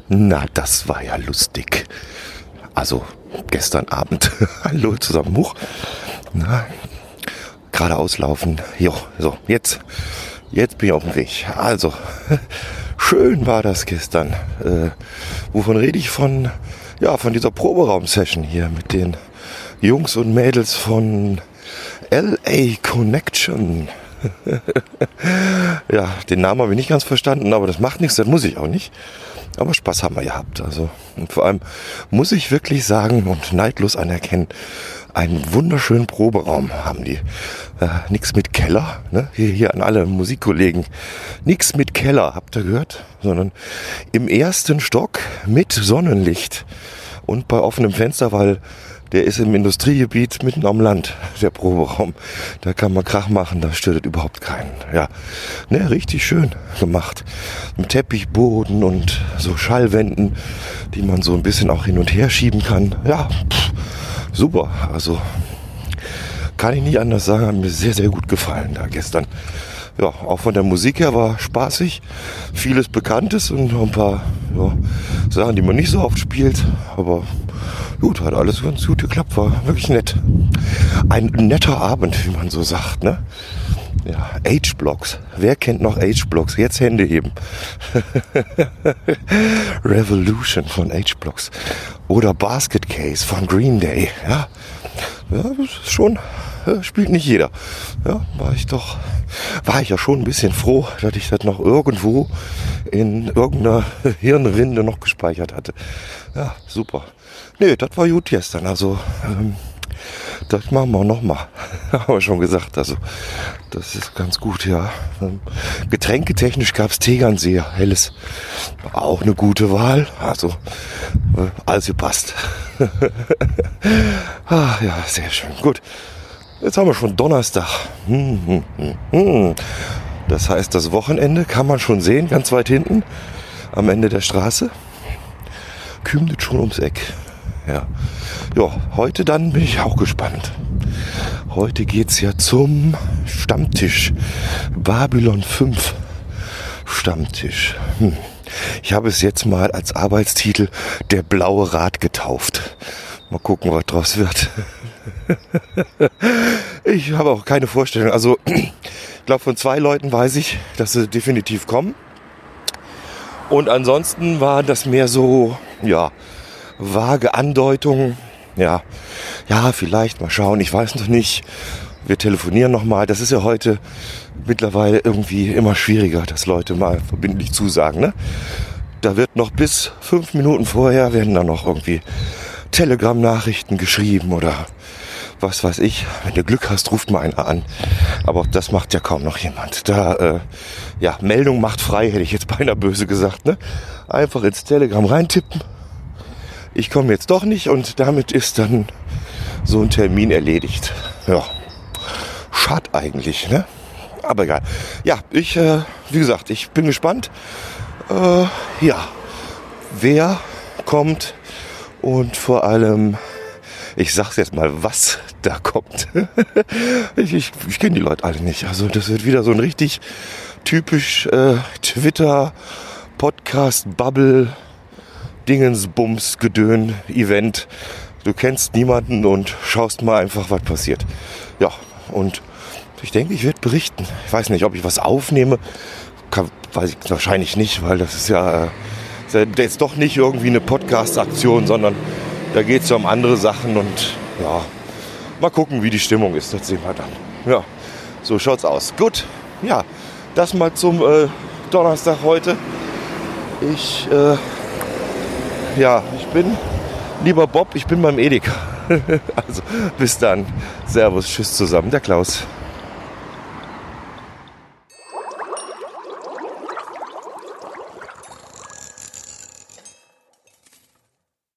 Na, das war ja lustig. Also, gestern Abend. Hallo zusammen. Huch. Na, geradeaus laufen. Jo, so, jetzt bin ich auf dem Weg. Also, schön war das gestern. Wovon rede ich? Von dieser Proberaum-Session hier mit den Jungs und Mädels von LA Connection. Ja, den Namen habe ich nicht ganz verstanden, aber das macht nichts, das muss ich auch nicht. Aber Spaß haben wir gehabt. Also, und vor allem muss ich wirklich sagen und neidlos anerkennen, einen wunderschönen Proberaum haben die. Nix mit Keller, ne? Hier an alle Musikkollegen. Nix mit Keller, habt ihr gehört? Sondern im ersten Stock mit Sonnenlicht und bei offenem Fenster, weil der ist im Industriegebiet mitten am Land, der Proberaum. Da kann man Krach machen, da stört überhaupt keinen. Ja, ne, richtig schön gemacht. Mit Teppichboden und so Schallwänden, die man so ein bisschen auch hin und her schieben kann. Ja, super. Also kann ich nicht anders sagen, hat mir sehr, sehr gut gefallen da gestern. Ja, auch von der Musik her war spaßig. Vieles Bekanntes und noch ein paar Sachen, die man nicht so oft spielt. Aber gut, hat alles ganz gut geklappt, war wirklich nett. Ein netter Abend, wie man so sagt, ne? Ja, H-Blocks. Wer kennt noch H-Blocks? Jetzt Hände heben. Revolution von H-Blocks. Oder Basket Case von Green Day. Ja, das ist schon, spielt nicht jeder. Ja, war ich ja schon ein bisschen froh, dass ich das noch irgendwo in irgendeiner Hirnrinde noch gespeichert hatte. Ja, super. Nee, das war gut gestern. Also, das machen wir nochmal. Haben wir schon gesagt. Also, das ist ganz gut, ja. Getränketechnisch gab es Tegernseer, helles. War auch eine gute Wahl. Also, alles gepasst. Ja, sehr schön. Gut. Jetzt haben wir schon Donnerstag. Das heißt, das Wochenende kann man schon sehen, ganz weit hinten, am Ende der Straße. Kümmelt schon ums Eck. Ja, heute dann bin ich auch gespannt. Heute geht's ja zum Stammtisch. Babylon 5 Stammtisch. Ich habe es jetzt mal als Arbeitstitel Der blaue Rat getauft. Mal gucken, was draus wird. Ich habe auch keine Vorstellung. Also, ich glaube, von 2 Leuten weiß ich, dass sie definitiv kommen. Und ansonsten war das mehr so, vage Andeutungen. Ja, vielleicht mal schauen. Ich weiß noch nicht. Wir telefonieren nochmal. Das ist ja heute mittlerweile irgendwie immer schwieriger, dass Leute mal verbindlich zusagen. Ne? Da wird noch bis 5 Minuten vorher werden da noch irgendwie Telegram-Nachrichten geschrieben oder was weiß ich. Wenn du Glück hast, ruft mal einer an. Aber auch das macht ja kaum noch jemand. Da, Meldung macht frei, hätte ich jetzt beinahe böse gesagt. Ne? Einfach ins Telegram reintippen. Ich komme jetzt doch nicht und damit ist dann so ein Termin erledigt. Ja, schade eigentlich, ne? Aber egal. Ja, wie gesagt, ich bin gespannt. Wer kommt und vor allem, ich sag's jetzt mal, was da kommt. Ich kenne die Leute alle nicht. Also das wird wieder so ein richtig typisch Twitter, Podcast, Bubble, Dingensbums, Gedön, Event. Du kennst niemanden und schaust mal einfach, was passiert. Ja, und ich denke, ich werde berichten. Ich weiß nicht, ob ich was aufnehme. Weiß ich wahrscheinlich nicht, weil das ist ja jetzt doch nicht irgendwie eine Podcast-Aktion, sondern da geht es ja um andere Sachen und ja, mal gucken, wie die Stimmung ist. Das sehen wir dann. Ja, so schaut's aus. Gut, ja, das mal zum Donnerstag heute. Ich bin, lieber Bob, ich bin beim Edeka. Also, bis dann. Servus, tschüss zusammen. Der Klaus.